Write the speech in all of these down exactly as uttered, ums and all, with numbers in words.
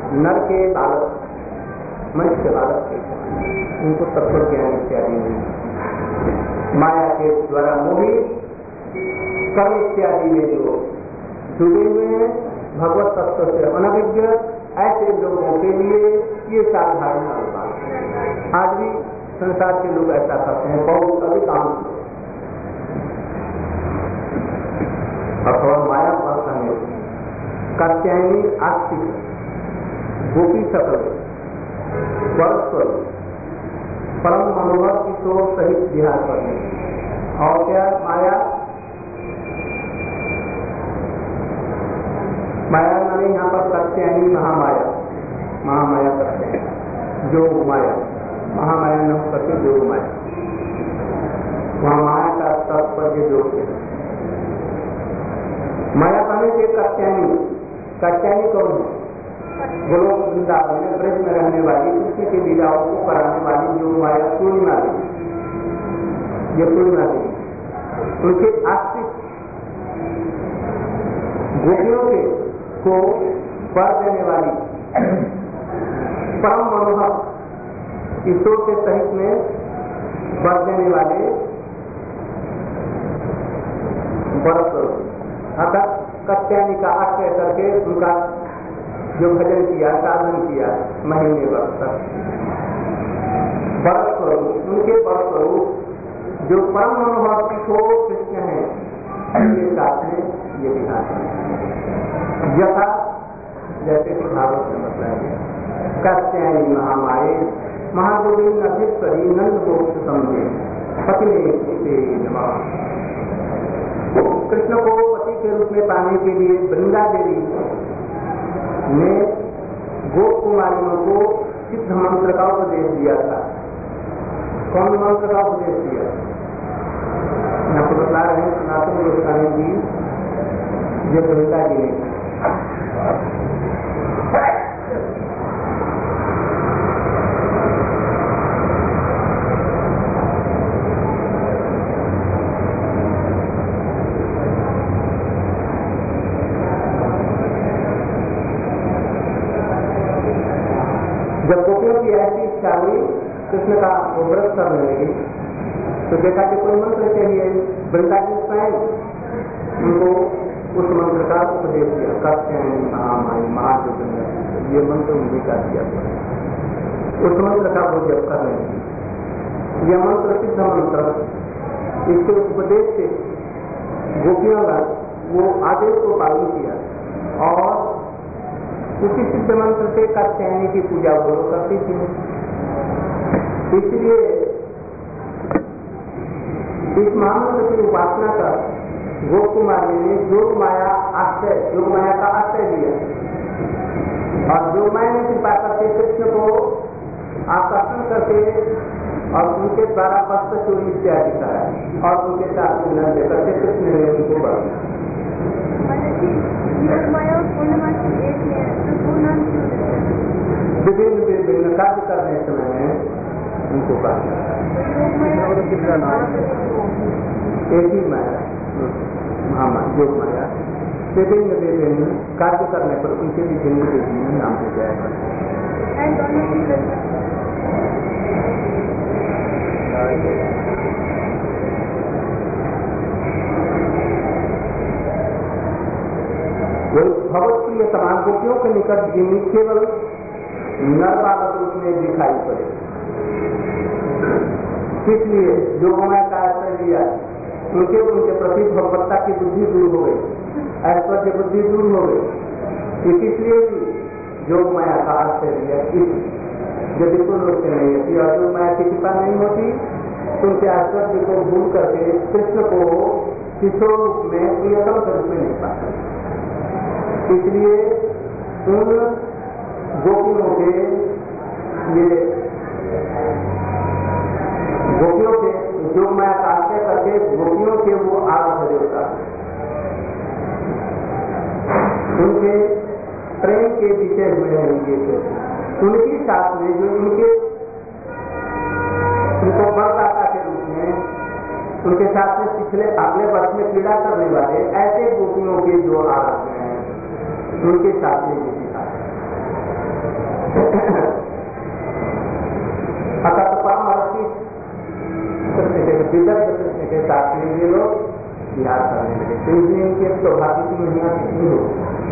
नर के बालक, मनुष्य बालक के उनको तत्व ज्ञान इत्यादि नहीं। माया के द्वारा मोहित कर्म इत्यादि में जो डूबे हुए हैं, भगवत तत्व से अनभिज्ञ, ऐसे लोगों के लिए ये साधारण अनुमान है। आज भी संसार के लोग ऐसा करते हैं, बहुत अधिकांश लोग। अथवा माया पर कहने कात्यायनी आस्तिक गोपी सकल परस्पर परम मनोहर किशोर सहित विहार करने। और क्या माया? माया माने यहाँ पर कात्यायनी महामाया, महामाया करते हैं, जो माया, महामाया न करके जो माया, वहाँ माया का तात्पर्य जो है। माया कहने के कात्यायनी, कात्यायनी कौन है? गोलोक वृंदावन में ब्रज में रहने वाली, कृष्ण की लीलाओं को कराने वाली जो माया पूर्णिमा देवी, ये पूर्णिमा देवी, उनके आश्रित गोपियों के को वर देने वाली परम मनोहर किशोर के सहित में वर देने वाले बरस अर्थात कात्यायनी का आश्रय करके उनका जो भजन किया, साधन किया महीने वर्ष तक, बरस स्वरूप, उनके बरस स्वरूप जो परम मनोहर किशोर कृष्ण है, उनके साथ में ये विधान है। यथा जैसे कि भागवत में बताया गया, कात्यायनी महामाये महागोविंद अभिप्री नंद गोप्त समझे पति नमः। कृष्ण को पति के रूप में पाने के लिए वृंदा देवी ने गोप कुमारियों को सिद्ध मंत्र का उपदेश दिया था। कौन मंत्र का उपदेश दिया? आपको बता रहे हैं सनातन गोस्वामी जी, जो वृंदा जी ने जब गोपियों की ऐसी इच्छा हुई कृष्ण का वो व्रत करने लगी, तो देखा कि कोई मंत्र चाहिए। वृंदा जी स्वयं उनको उस मंत्र का उपदेश दिया, कात्यायनी महामाई महाजोगिंदा, ये मंत्र उन्हीं का दिया। उस मंत्र का वो जब कर रहे थे, यह मंत्र सिद्ध मंत्र, इसके उपदेश से गोपियों का वो आदेश को पालन किया और उसी सिद्ध मंत्र से कात्यायनी की पूजा वो करती थी। इसलिए इस महामंत्र की उपासना कर गोप कुमारी ने योग माया आश्रय, योग माया का आश्रय दिया और योग माया ने कृपा करके कृष्ण को आकर्षण करके और उनके द्वारा वस्त्र चोरी इत्यादि कराया और उनके साथ मिलन देकर के कृष्ण ने उनको बढ़ाया। विभिन्न विभिन्न कार्य करने समय में उनको कहा एक ही माया, महामाया, योग माया, विभिन्न विभिन्न कार्य करने पर उनके विभिन्न विभिन्न नाम हो जाएगा। भगवत प्रिय समान गोपियों के निकट जिन्हें केवल नर बालक रूप में दिखाई पड़े, इसलिए जो माया का आश्रय लिया उनके उनके प्रति भगवत्ता की बुद्धि दूर हो गई, ऐश्वर्य बुद्धि दूर हो गई। इसलिए भी योग माया का आश्रय लिया। यदि कोई लोग से नहीं होती और योग माया की कृपा नहीं होती तो उनके ऐश्वर्य को भूल करके कृष्ण को किशोर रूप में प्रियतम के रूप में नहीं पाते। इसलिए उन गोपियों के ये गोपियों के योग माया का आश्रय करके गोपियों के वो आराध्य देवता, उनके प्रेम के विषय हुए हैं, उनके उनकी साथ में जो उनके उनको बरदाता के रूप में उनके साथ में पिछले अगले वर्ष में क्रीड़ा करने वाले ऐसे गोपियों के जो आराध्य हैं उनके साथ में अतः परम रसिक कृष्ण के विदग्ध कृष्ण के साथ में ये लोग विहार करने लगे। तो इसलिए इनके सौभाग्य की महिमा कितनी हो।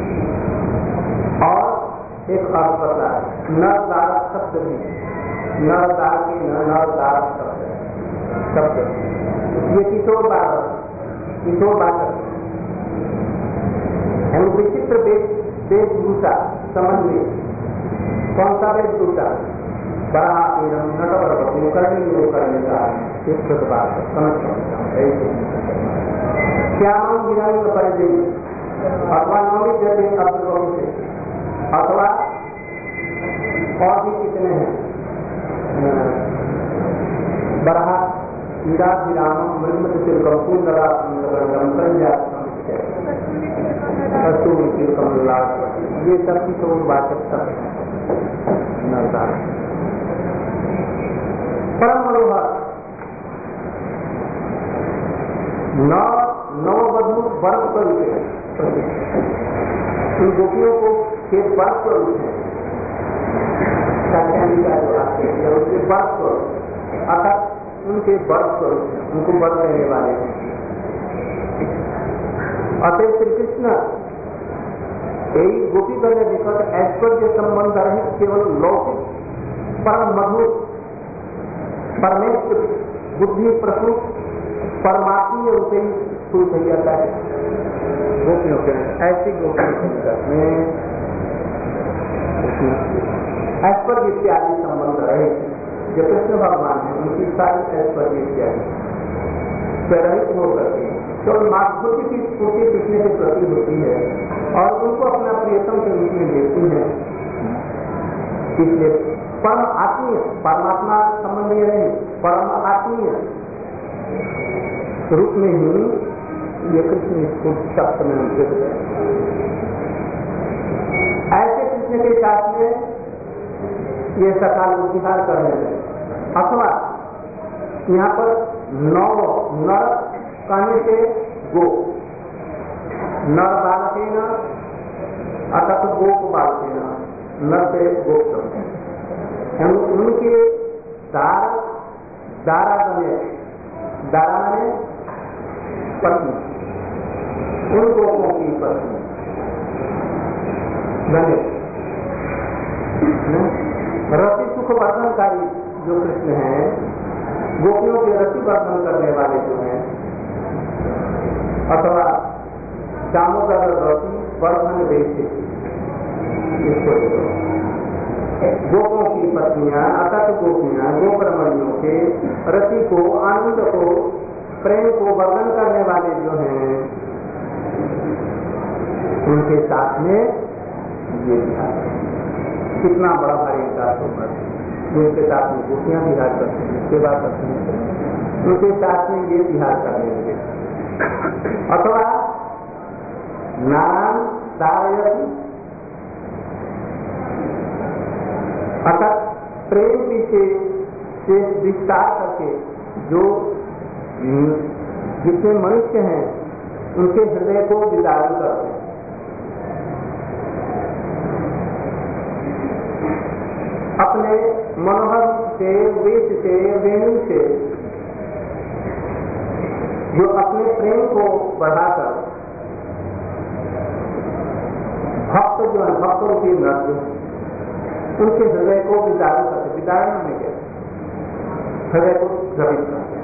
और एक अर्थ बता नर दार शब्द भी नर दार की नर दार शब्द शब्द ये किशोर बालक किशोर बालक विचित्र वेशभूषा समन्वय कौन सा वेशभूषा बड़ा एवं नटवर बबू करने योग करने का एक बात समझ सकता हूँ। ऐसे श्याम विरंग परिधि अथवा नौमी जैसे अभिभव से अथवा और भी कितने हैं बरहा ईरा विराम मृग तिलकम लगा ये सब की तो वाचक सब परम मनोहर नौ नववधु वर्ग स्वरूप इन गोपियों को के वर्ग स्वरूप है उनके वर्ग स्वरूप अर्थात उनके वर्ग स्वरूप उनको वर्ग देने वाले हैं। अतः श्री कृष्ण यही गोपी गण निकट ऐश्वर्य संबंध रहित केवल लौकिक परम मधुर परमेश्वर बुद्धि प्रसूत परमात्मीय रूपे फूल हो जाता है गोपियों के ऐसी गोपियों के निकट में ऐश्वर्य इत्यादि संबंध रहे जो कृष्ण भगवान है उनकी सारी ऐश्वर्य इत्यादि रहित होकर के केवल माधुर्य की स्फूर्ति दिखने के प्रति होती है और उनको अपना प्रियतम के रूप में देखती है। इसलिए परम आत्मीय परमात्मा संबंधी नहीं परम आत्मीय रूप में ही ये कृष्ण स्फूर्ति शब्द में उनके ऐसे कृष्ण के साथ में ये सकाल विहार करने लगे। अथवा यहाँ पर नौ नर कहने से गो नर बालके न अतः गोप बालके न नर से गोप उनके दार दारा बने दारा ने पत्नी उन गोपों की पत्नी बने रति सुख वर्धनकारी जो कृष्ण है गोपियों के रति वर्धन करने वाले जो हैं अथवा दामोदर रति वर्धन देश गोपों की पत्नियां अतत गोपियां गोपरमणियों के रति को आनंद को प्रेम को वर्धन करने वाले जो हैं उनके साथ में ये विहार कितना बड़ा भारी विकास होगा। उनके साथ में गोपियां विहार करते हैं सेवा करते हैं उनके साथ में ये विहार करने लगे। अथवा नारायण दारयति अतः प्रेम से विस्तार करके जो जितने मनुष्य हैं उनके हृदय को विदारण करते हैं। अपने मनोहर से वेश से वेणु से जो अपने प्रेम को बढ़ाकर भक्त जो है भक्त रूपी नृत्य उनके हृदय को विदारण करते विदारण में क्या हृदय को द्रवित करते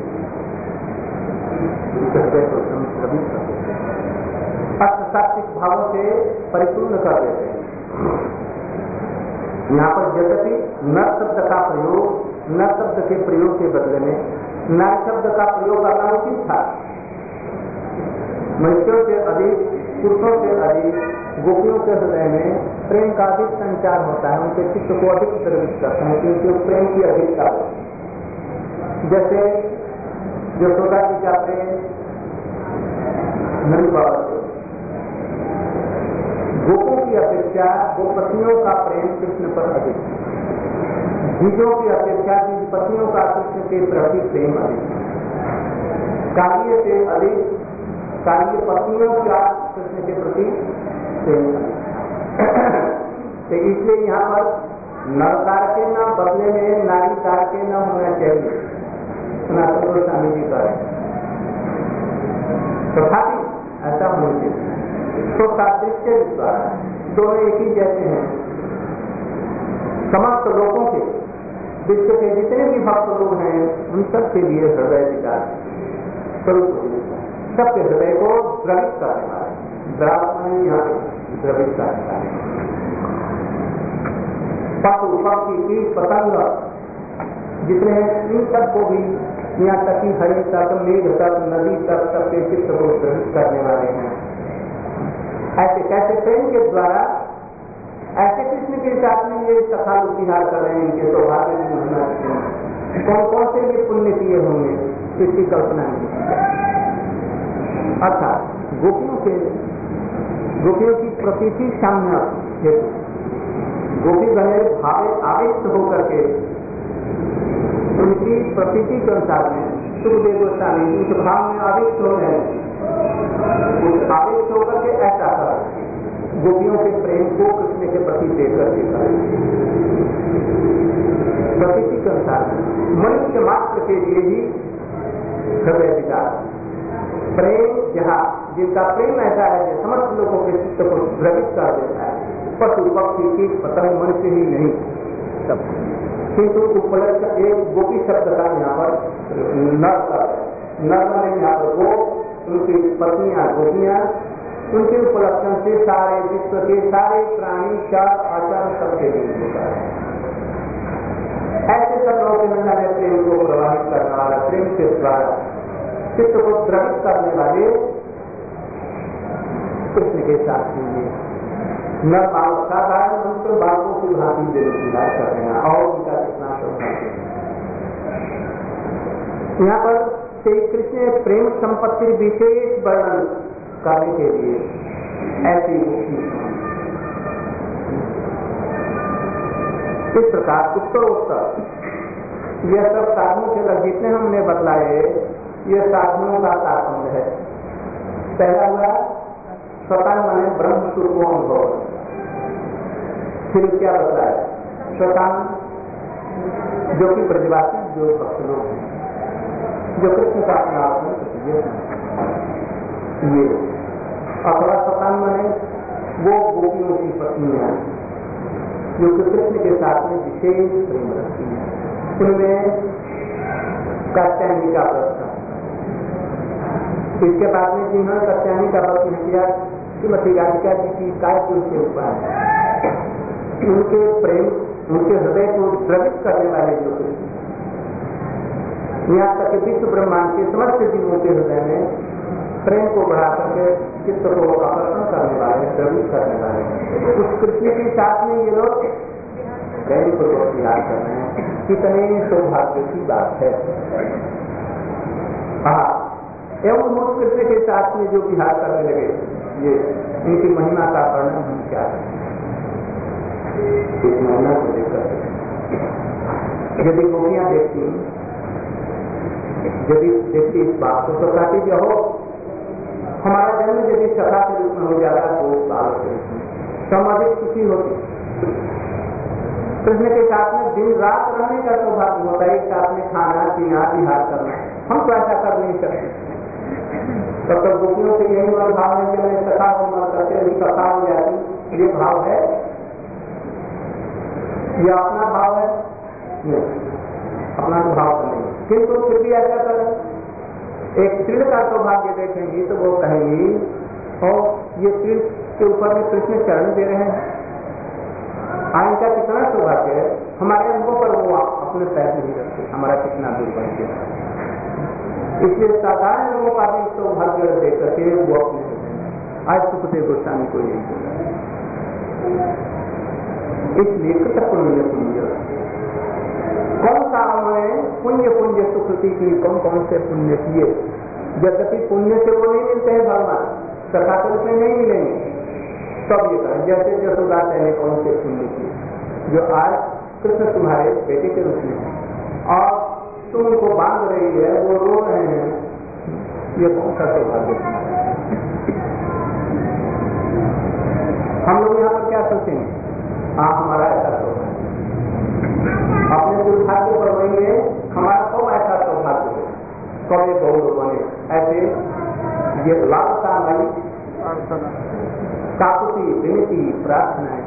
हृदय को द्रवित करते अर्थशास्त्रिक भावों से परिपूर्ण कर देते हैं। यहाँ पर यद्यपि न शब्द का प्रयोग न शब्द के प्रयोग के बदले में न शब्द का प्रयोग करना उचित था। मनुष्यों से अधिक पुरुषों से अधिक गोपियों के हृदय में प्रेम का अधिक संचार होता है उनके चित्त को अधिक द्रवित करते हैं क्योंकि प्रेम की अधिकता होती जैसे यशोदा जी का प्रेम नंद बाबा से गोपों की अपेक्षा गोपतियों का प्रेम कृष्ण पर अधिक बीजों की अपेक्षा बीज पतियों का कृष्ण के प्रति प्रेम अधिक कार्य से अधिक कार्य पत्नियों का कृष्ण के प्रति प्रेम अधिक। तो इसलिए यहाँ पर नर कारके न बदले में नारी कारके न होना चाहिए, सनातन गोस्वामी जी कह रहे हैं। तथापि ऐसा होना चाहिए। तो सादृश्य द्वारा दोनों एक ही जैसे हैं। समस्त लोगों के, विश्व के जितने भी भक्त लोग हैं, उन सबके लिए हृदय विकास स्वरूप, सबके हृदय को द्रवित करने वाले, द्रावण यहाँ द्रवित करने वाले पशु पक्षी कीट पतंग जितने हैं, इन सबको भी यहाँ तक कि हरि तक, मेघ तक, नदी तक, सबके चित्त को द्रवित करने वाले हैं। ऐसे कैसे प्रेम के द्वारा ऐसे कृष्ण के साथ में ये सखा विहार कर रहे हैं, इनके सौभाग्य की महिमा करते हैं। कौन कौन से ये पुण्य किए होंगे, इसकी कल्पना नहीं की जाए। अर्थात गोपियों के गोपियों की प्रतीति सामने हेतु गोपी गणे भावे आवेश होकर के उनकी प्रतीति के अनुसार में सुखदेव गोस्वामी उस भाव में आवेश हो रहे हैं। उस आवेश होकर के ऐसा कर गोपियों के प्रेम को कृष्ण के प्रति देकर देकर प्रतीति के अनुसार मनुष्य मात्र के लिए ही हृदय विचार प्रेम, जहाँ जिनका प्रेम ऐसा है कि समस्त लोगों के चित्त को द्रवित कर देता है, पशु पक्षी कीट पतंग मनुष्य ही नहीं सब। किंतु उपलक्ष्य एक गोपी शब्द का यहाँ पर नर का नर ने यहाँ पर वो उनकी पत्नियां गोपियां, उनके उपलक्षण से सारे विश्व के सारे प्राणी चार आचार सबके लिए होता है। ऐसे सब लोगों के अंदर में प्रेम को प्रवाहित करने वाला, प्रेम के द्वारा चित्त को द्रवित करने वाले कृष्ण के साथ में न बालक साधारण मनुष्य बालकों की भांति देवकार कर रहे हैं और उनका कितना सौभाग्य। यहाँ पर श्री कृष्ण प्रेम संपत्ति विशेष वर्णन करने के लिए ऐसी इस प्रकार उत्तरोत्तर यह सब साधनों के लग जितने हमने बतलाए, ये साधनों का तात्पर्य है। पहला हुआ स्वतः माने ब्रह्म स्वरूप अनुभव। फिर क्या बताया, स्वतः जो कि ब्रजवासी जो भक्त लोग हैं, जो कृष्ण का अपना ये अथवा स्वतः माने वो गोपियों की पत्नियां जो कि कृष्ण के साथ में विशेष प्रेम रखती हैं, उनमें कात्यायनी का व्रत। इसके बाद में जिन्होंने कात्यायनी का व्रत नहीं किया, श्रीमती राधिका जी की काय के ऊपर उनके प्रेम, उनके हृदय को द्रवित करने वाले जो कृष्ण, यहाँ तक विश्व ब्रह्मांड के समस्त जीवों के हृदय में प्रेम को बढ़ा करके चित्त को आकर्षण करने वाले, द्रवित करने वाले उस कृष्ण के साथ में ये लोग प्रेम को विहार कर रहे हैं। कितने सौभाग्य की बात है। हाँ, एवं उस कृष्ण के साथ में जो विहार करने लगे, ये इनकी महिमा का वर्णन हम क्या है इस महिमा को देखकर। यदि गोपियां देखती यदि देखती इस बात को तो कहती कि हो हमारा जन्म यदि सखा के रूप में हो जाता तो साल के रूप में तो हम अधिक खुशी होती। कृष्ण के साथ में दिन रात रहने का सौभाग्य होता है, एक साथ में खाना पीना विहार करना। हम तो ऐसा कर नहीं सकते। तब तक गोपियों से यही मन भाव है कि मैं सखा को मत करते अभी सखा हो जाती, ये भाव है, यह अपना भाव है नहीं, अपना तो भाव नहीं। किंतु फिर भी ऐसा करें, एक तृण का सौभाग्य देखेंगी तो वो कहेंगी और ये तृण के ऊपर में कृष्ण चरण दे रहे हैं, आय का कितना सौभाग्य है। हमारे अनुभव पर वो अपने पैर नहीं रखते, हमारा कितना दुर्भाग्य है। इसलिए साधारण लोगों का भी सौभाग्य देख करके वो अपने आज सुखदेव गोस्वामी को यही बोला। इसलिए कृत पुण्य पुण्य कौन सा उन्होंने पुण्य पुण्य सुकृति की, कौन कौन से पुण्य किए। यद्यपि पुण्य से वो नहीं मिलते हैं भगवान, सखा के रूप में नहीं मिलेंगे, तब ये करें जैसे यशोदा ने कौन से पुण्य किए जो आज कृष्ण तुम्हारे बेटे के रूप में है और तुम उनको बांध रही है, वो रो रहे हैं, ये कौन सा सौभाग्य तुम्हारा। हम लोग यहाँ पर क्या सोचेंगे, हाँ हमारा ऐसा सौभाग्य, सवे गौर बने, ऐसे ये लालसामयी काकुति विनती प्रार्थनाएं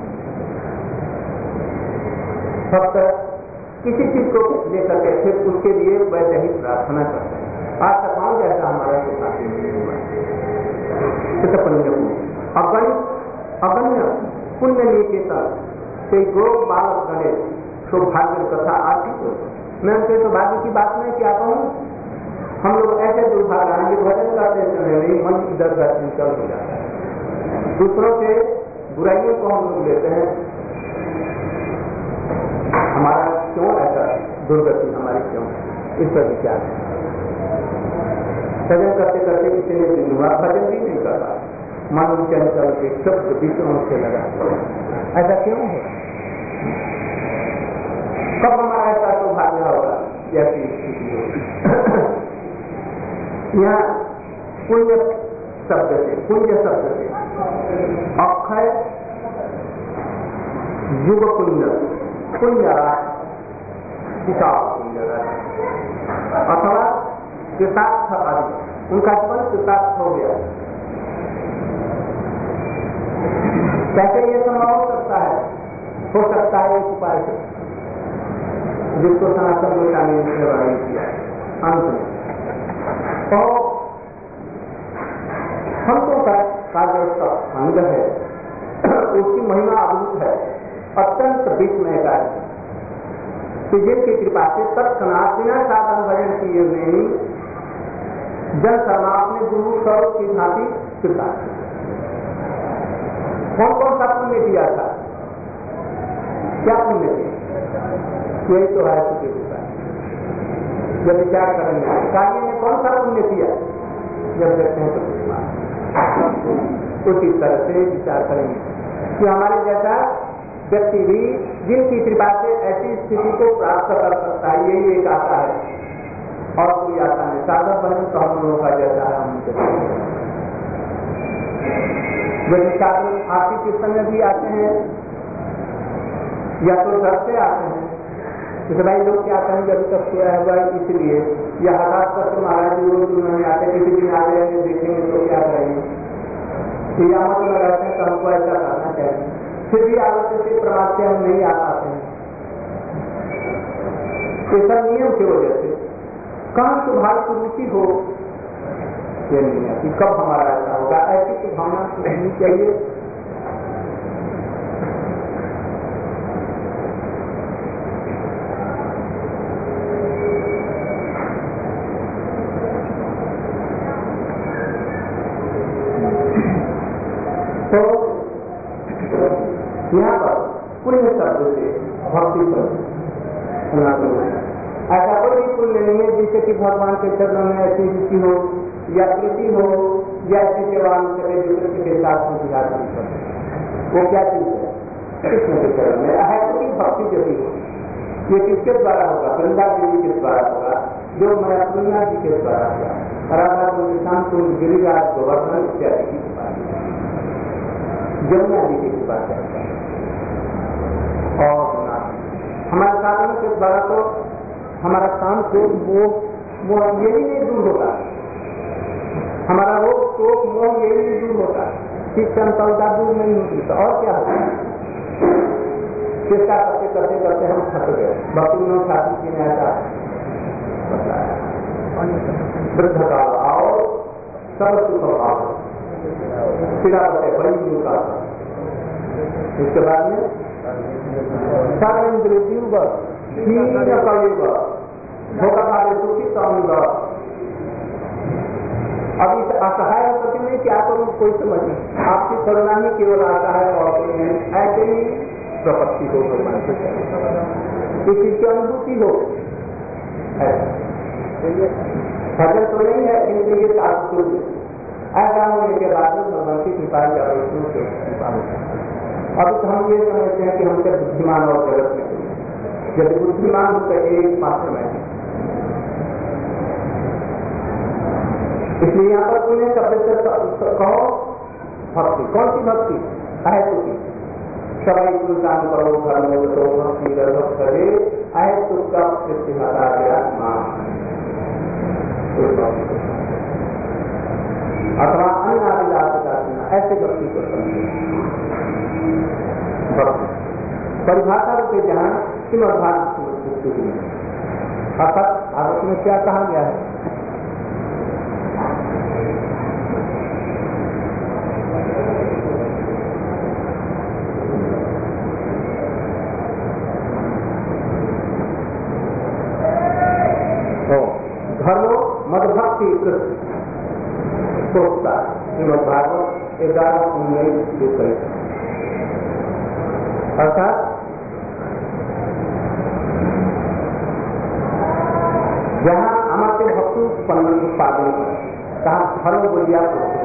भक्त किसी चीज को लेकर के फिर उसके लिए वैसे ही प्रार्थना करते हैं। आज तक पाऊं जैसा हमारा सुखाती नहीं हुआ अगणित अगण्य पुण्य निकेतन से गो बालक गणेश सौभाग्य कथा आती तो मैं उनके सौभाग्य की बात नहीं क्या कहूँ। हम लोग ऐसे दुर्भाग्य हैं कि भजन करते समय नहीं मन इधर उधर चंचल हो जाता है, दूसरों से बुराइयों को हम लोग लेते हैं। हमारा क्यों ऐसा दुर्गति हमारी क्यों, इस पर विचार है। भजन करते करते किसी ने दिन हुआ भजन भी नहीं कर रहा, मन चंचल के शब्द विषयों से लगा, ऐसा क्यों है? कब हमारा ऐसा सौभाग्य होगा जैसी स्थिति होगी। यहाँ पुण्य शब्द से पुण्य शब्द से अक्षय युग पुण्य पुण्य किताब पुण्य अथवा कृतार्थ आदि, उनका जीवन कृतार्थ हो गया। कैसे ये संभव हो सकता है? हो सकता है एक उपाय से जिसको सनातन गोस्वामी ने वर्णन किया अंत में। तो संतों का कार्य अंग है, उसकी महिमा अद्भुत है, अत्यंत विस्मय कार्य कि जिनकी कृपा से तत्क्षणात बिना साधन भजन किए हुए जन शर्मा अपने गुरु स्वरूप की भांति कृपा। कौन कौन सा पुण्य किया था? क्या पुण्य किया? यही तो है उसकी कृपा। जब विचार करेंगे कार्य ने कौन सा पुण्य किया, जब देखते हैं तो उसी तरह से विचार करेंगे कि हमारे जैसा व्यक्ति भी जिनकी कृपा से ऐसी स्थिति को प्राप्त कर सकता है, यही एक आशा है और कोई आशा नहीं। साधन भजन तो हम लोगों का जैसा है, हम यदि साधन आर्थिक के समय भी आते हैं या तो घर से आते हैं, जैसे भाई लोग क्या कहेंगे अभी तक सोया हुआ इसलिए, या हठात कर महाराज जी रोज उन्होंने आते किसी दिन आ जाएंगे देखेंगे तो क्या करेंगे, यामत लगाते हैं तो हमको ऐसा करना चाहिए, फिर भी आदत से प्रभाव से हम नहीं आ पाते हैं। ऐसा नियम की वजह से कहाँ स्वभाव की रुचि हो ये नहीं है कि कब हमारा ऐसा होगा, ऐसी तो भावना होनी चाहिए। तो यहाँ पर पुण्य शब्द से भक्ति शब्द ऐसा कोई भी पुण्य नहीं है जिससे कि भगवान के चरणों में ऐसी रुचि हो या प्रीति हो या ऐसी सेवा करे दूसरे के साथ में विचार कर। वो क्या चीज है? कृष्ण के चरण में अहैतुकी भक्ति जैसी हो। ये किसके द्वारा होगा? वृंदा देवी के द्वारा होगा, जो मैं पूर्णिया जी के द्वारा होगा, राधा निशान कुंज गिरिराज गोवर्धन इत्यादि की कृपा, जमुना जी की कृपा करता है। और हमारे साधन के द्वारा तो हमारा काम से मोह मोह यही नहीं दूर होता, हमारा रोग शोक मोह यही नहीं दूर होता, ठीक चंचलता दूर नहीं होती, तो और क्या होता है? चेष्टा करते करते करते हम थक गए। भक्ति में ठाकुर जी ने ऐसा बताया, वृद्ध काल आओ सब सुख आओ, पीड़ा बटे बड़ी दूर का। इसके बाद में सर्वेंद्र जीव कलेगा धोखा खाले दुखी कहूंगा। अब इस असहाय स्थिति में क्या करूं कोई समझ नहीं, आपकी करुणा ही केवल आता है और कोई नहीं। ऐसे ही प्रपत्ति हो भगवान से, इस चीज की अनुभूति हो। भजन तो नहीं है किंतु ये तात्पर्य ऐसा होने के बाद में भगवान की कृपा की आलोचना से कृपा होता है। अब तो हम ये समझते हैं कि हमसे बुद्धिमान और जगत में कोई, यदि बुद्धिमान हो तो एक मात्र में। इसलिए यहाँ पर पुण्य शब्द से कहो भक्ति। कौन सी भक्ति? अहेतु की। सबाई कुलकान करो धर्मो तो भक्ति गर्भ करे अहेतु का प्रतिभाता आत्मा। अथवा अन्य आदिदास का सुना, ऐसे भक्ति को समझे। भक्ति परिभाषा रूपे जहां श्रीमद्भागवत में अर्थात भागवत में क्या कहा गया है? धर्मो मदभक्ति सोचता श्रीमद्भागवत ग्यारह उन्नीस अर्थात जहाँ अमर्त्य भक्ति उत्पन्न उत्पादन कहा धर्म बोलिया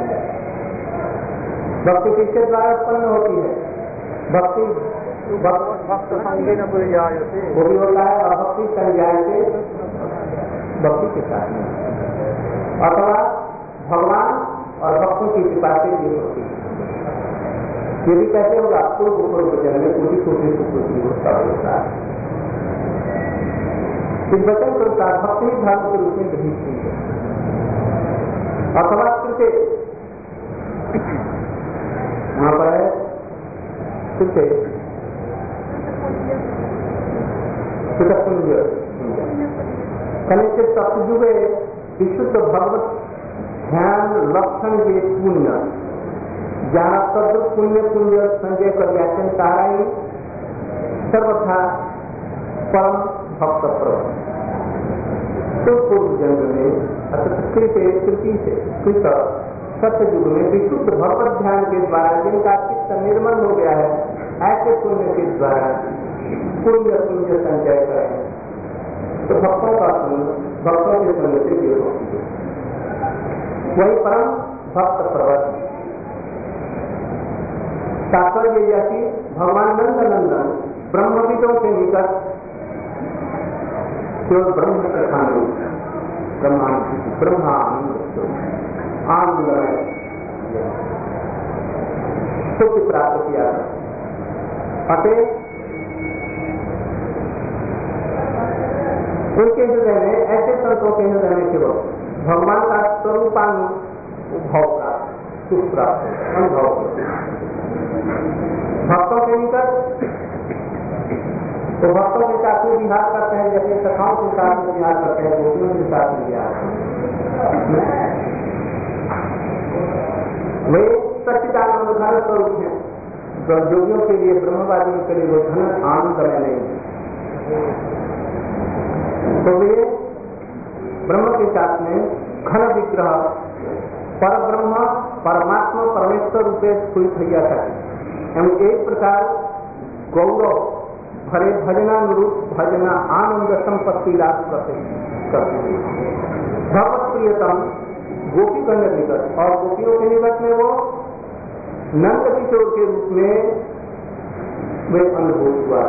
भक्ति किसके द्वारा उत्पन्न होती है? भक्ति भक्त संज्ञा न बोली जाए वो भी होता है, और भक्ति संज्ञा से भक्ति के साथ में अथवा भगवान और भक्तों की कृपा से ये होती है। ये भी कैसे होगा? पूर्व पूर्व जन्म में कोटि कोटि सुकृति होता होता है। इस वचन के अनुसार भक्ति ही धर्म के रूप में ग्रहित की है। अथवा कृत्य वहां पर है कृत्य कृतपुंज कनिष्ठ सतयुगे विशुद्ध भगवत ध्यान लक्षण ये पुण्य जहाँ सदृ पुण्य पुण्य संजय कर व्याख्यान ताराई सर्वथा परम भक्त प्रभु तो पूर्व जन्म में अर्थात कृत कृति से कृत सत्ययुग में विशुद्ध भगवत ध्यान के द्वारा जिनका चित्त निर्मल हो गया है, ऐसे पुण्य के द्वारा पुण्य पुण्य संचय करें तो भक्तों का भक्तों के संग से ये होती है। वही परम भक्त प्रवर्त तात्पर्य यह कि भगवान नंद नंदन ब्रह्मविदों के निकट केवल ब्रह्म के खाने ब्रह्मानंद ब्रह्मानंद आनंद सुख प्राप्त किया। अतः उनके हृदय में ऐसे संतों के हृदय में केवल भगवान का स्वरूपानुभव का सुख प्राप्त अनुभव भक्तों के निकट तो भक्तों के साथ में विहार करते हैं, जैसे सखाओं के साथ में विहार करते हैं, गोपियों के साथ में विहार वे सच्चिदानंद धन स्वरूप हैं। योगियों के लिए ब्रह्मवादियों के लिए वो धन आनंद में नहीं है। तो वे ब्रह्म के साथ में घन विग्रह पर ब्रह्म परमात्मा परमेश्वर रूपे स्फुरित भैया था। एक प्रकार गौरव भरे भजनानुरूप भजना आनंद संपत्ति लाभ करते भगवत प्रियतम गोपी गण निकट और गोपियों के निकट में वो नंद किशोर के रूप में वे अनुभूत हुआ।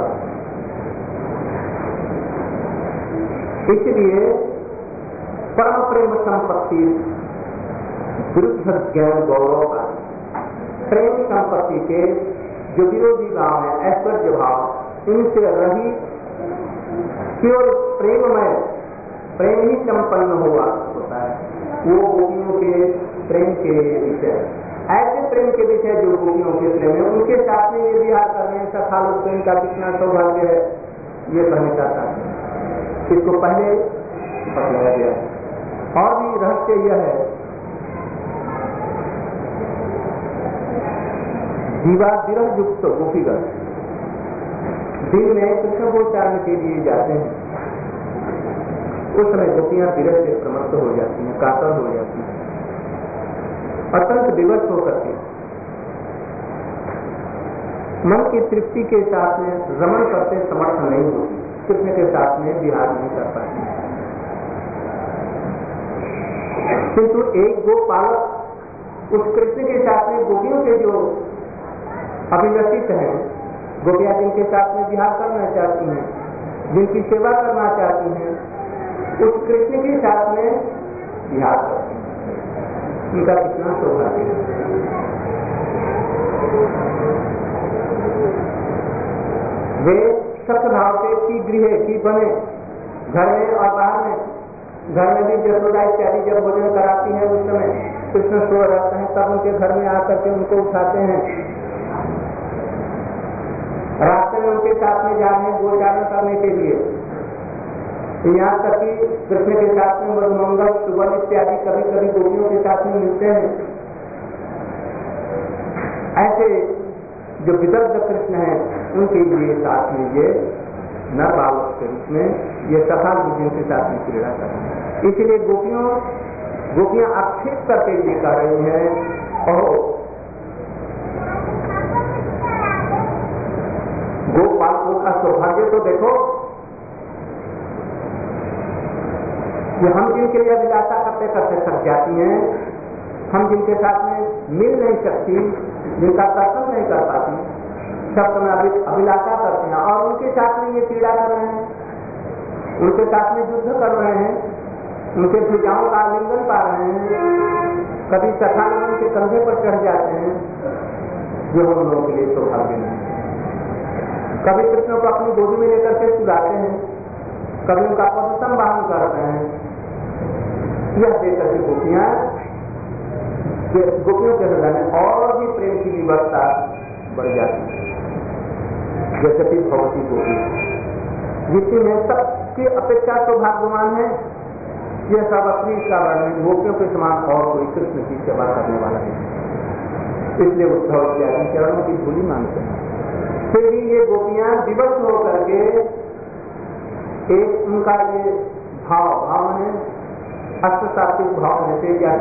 इसलिए परम प्रेम संपत्ति विरुद्ध ज्ञान गौरव का प्रेम संपत्ति के जो विरोधी भाव है ऐश्वर्य भाव इनसे रही केवल प्रेममय प्रेम ही संपन्न हुआ होता है। वो गोपियों के प्रेम के विषय ऐसे प्रेम के विषय जो गोपियों के प्रेम है उनके साथ में ये विहार कर रहे हैं। सखा लोग प्रेम का कितना सौभाग्य है ये कहना चाहता है। इसको पहले बताया गया। और भी रहस्य यह है जीवा विरह युक्त गोपीगण दिन में कृष्ण गोचारण के लिए जाते हैं। उस समय गोपियां विरह से प्रमत्त हो जाती हैं, कातर हो जाती हैं, अत्यंत विवश होकर के मन की तृप्ति के साथ में रमण करते समर्थ नहीं होती, कृष्ण के साथ में विहार नहीं कर पाती। किंतु एक गोपालक उस कृष्ण के साथ में गोपियों के जो अभिव्यक्तित हैं, गोपियां जिनके साथ में विहार करना चाहती हैं, जिनकी सेवा करना चाहती हैं, उस कृष्ण के साथ में विहार करती हैं। उनका कितना सौभाग्य है। वे सत्भाव से की गृह की बने घर में और बाहर में घर में भी यशोदा इत्यादि जब भोजन कराती है उस समय कृष्ण सो रहते हैं, तब उनके घर में आकर के उनको उठाते हैं, रास्ते में उनके साथ में जा रहे हैं गोचारण करने के लिए। यहाँ तक कि कृष्ण के साथ में मधुमंगल सुबह इत्यादि कभी कभी गोपियों के साथ में मिलते हैं। ऐसे जो विदग्ध कृष्ण हैं उनके लिए साथ में ये नर बालक के रूप में ये सफा बुद्धियों के साथ में क्रीड़ा कर रहे हैं। इसलिए गोपियों गोपियां आक्षेप करके ये कर रही हैं और गोपालकों का सौभाग्य तो देखो कि हम जिनके लिए अभिलाषा करते करते थक जाती हैं, हम जिनके साथ में मिल नहीं सकती, जिनका दर्शन नहीं कर पाती, सब समय अभिलाषा करते हैं और उनके साथ में ये पीड़ा कर रहे हैं, उनके साथ में युद्ध कर रहे हैं, उनके भुजाओं का आलिंगन पा रहे हैं, कभी सखानंद के कंधे पर चढ़ जाते हैं, जो हम लोगों के लिए सौभाग्य नहीं। कभी कृष्ण को अपनी गोदी में लेकर के सुलाते हैं, कभी उनका पद संवाहन करते हैं। यह देखकर के गोपियां गोपियों के हृदय में और भी प्रेम की विवशता बढ़ जाती है। जैसे कि भगवती गोपी जिसकी में सबकी अपेक्षा तो भाग्यवान है, यह सब अपनी का वर्णन गोपियों के समान और कोई कृष्ण की सेवा करने वाला है, इसलिए उद्धव इत्यादि चरणों की धूली मांगते हैं। फिर भी ये गोपियां विवश होकर के एक उनका ये भाव भाव है अष्टसात्विक भाव जैसे क्या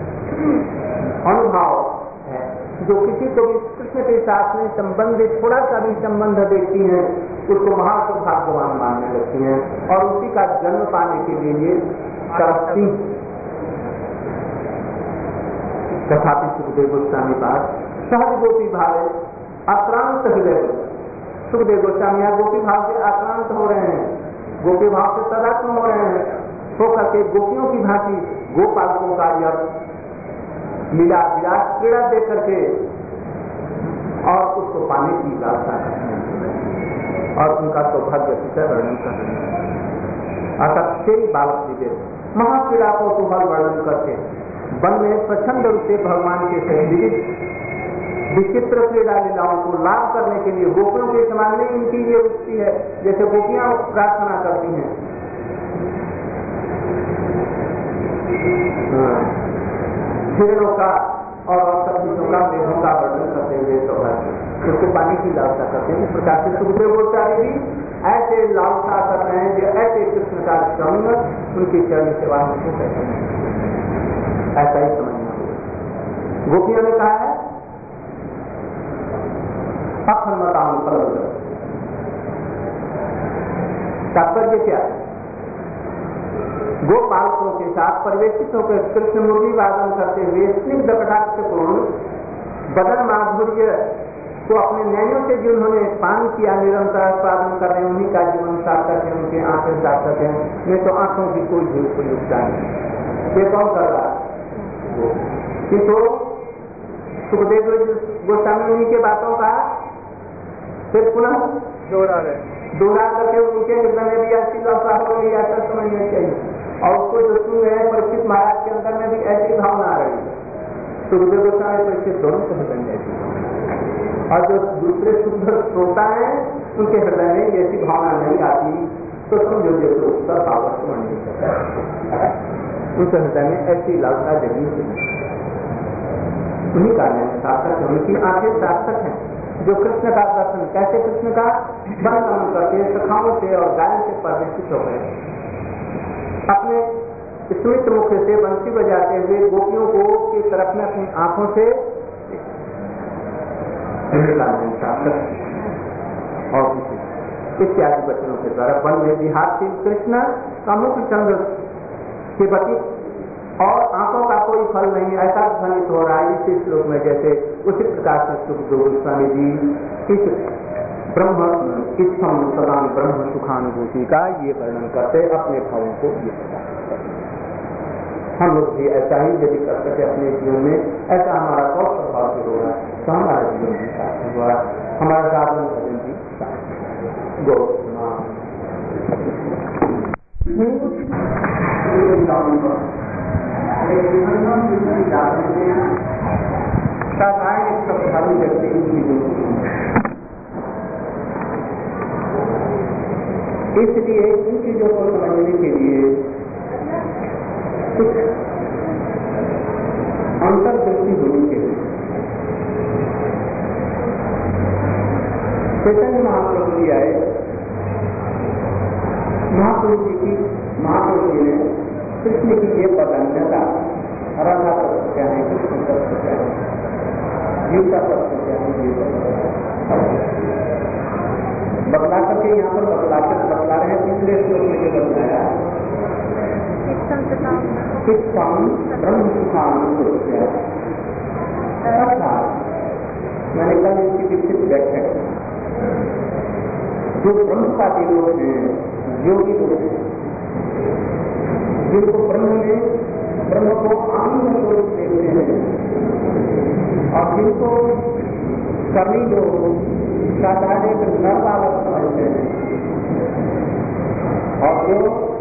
अनुभव है, जो किसी को भी कृष्ण के साथ में संबंधित थोड़ा सा भी संबंध देखती हैं उसको महासौभाग्यवान मानने लगती हैं और उसी का जन्म पाने के लिए ये तरसती। तथापि सुखदेव गोस्वामी पास सहज गोपी भावे आक्रांत हृदय, सुखदेव गोस्वामी यहाँ गोपी भाव से आक्रांत हो रहे हैं, गोपी भाव से तदात्म हो रहे हैं, होकर के गोपियों की भांति गोपालकों का यह लीला विलास क्रीड़ा देख करके और उसको पाने की लालसा करते हैं और उनका सौभाग्य से वर्णन कर रहे हैं। अतः श्री बालक विवेक महाक्रीड़ा को सुहल वर्णन करते वन में प्रचंड रूप से भगवान के विविध विचित्र क्रीड़ा लीलाओं को लाभ करने के लिए गोपियों के समान में इनकी ये रुचि है, जैसे गोपियां प्रार्थना करती हैं हिरणों का और सब चीजों का मेघों का वर्णन करते हुए सौभाग्य उसको पानी की लालसा करते हैं। इस प्रकार से सुखदेव गोस्वामी भी ऐसे लालसा कर रहे हैं जो ऐसे कृष्ण का संग उनकी चरण सेवा उनको कहते हैं, ऐसा ही समझना होगा। गोपियों ने कहा है अखंडताम फल, तात्पर्य क्या है? गोपालकों के साथ परिवेशित होकर कृष्ण मुरली वादन करते हुए स्निग्ध कटाक्षपूर्ण बदन माधुर्य को अपने नैनों से जिन्होंने पान किया निरंतर आस्वादन कर रहे हैं, उन्हीं का जीवन सार्थक है, उनके आंखें सार्थक है, नहीं तो आंखों की कोई भी उपयोगिता नहीं। ये कौन कर रहा है? किंतु सुखदेव गोस्वामी उन्हीं के बातों का फिर पुनः दोहरा रहे दोहरा करके उनके हृदय में भी ऐसी लालसा हो रही है, ऐसा समझना चाहिए। और उसको जो सुन रहे हैं परीक्षित महाराज के अंदर में भी ऐसी भावना आ रही है, सुखदेव गोस्वामी परीक्षित दोनों के हृदय में ऐसी, और जो दूसरे शुद्ध श्रोता है उनके हृदय में ऐसी भावना नहीं आती तो समझो जैसे उसका भाव स्मरण नहीं करता, उनके हृदय में ऐसी लालसा जगी हुई। उन्हीं का सार्थक है, उनकी आंखें सार्थक है जो कृष्ण का दर्शन कैसे कृष्ण का वर्णन करके सखाओं से और गायों से परिवेशित हो गए, अपने स्मित मुख से बंसी बजाते हुए गोपियों को की तरफ में अपनी आंखों से और इत्यादि वचनों के द्वारा वन में विहारशील कृष्ण का मुख चंद्र के प्रति और आंखों का कोई फल नहीं, ऐसा ध्वनित हो रहा है इस श्लोक में। जैसे उसी प्रकार से सुखदेव गोस्वामी जी इस ब्रह्म इत्थम सदा ब्रह्म सुखानुभूति का ये वर्णन करते अपने भावों को ये प्रकाश करते। हम लोग भी ऐसा ही यदि कर सके अपने जीवन में, ऐसा हमारा कौन स्वभाव से होगा तो हमारा जीवन भी सार्थक होगा, हमारा साधन भजन भी सार्थक होगा। गौ इसलिए इन चीजों को समझने के लिए कुछ अंतर्दृष्टि होनी चाहिए। चैतन्य महाप्रभु जी आए, महाप्रभु जी की महाप्रभु जी ने कृष्ण की ये पदान्यता, राधा तत्व क्या है, कृष्ण तत्व क्या है, गीता तत्व क्या है, गीता बतला करके यहाँ पर बतला कर बतला रहे हैं। तीसरे श्लोक में जो बताया किसम ब्रह्म सुखानुष्य, अर्थात मैंने कल इसकी विस्तृत व्याख्या की। जो ब्रह्मवादी लोग हैं, योगी लोग हैं, जिनको ब्रह्म में ब्रह्म को आनंद स्वरूप देखते हैं, और जिनको कवि लोग साधारण नर बालक समझते हैं, और जो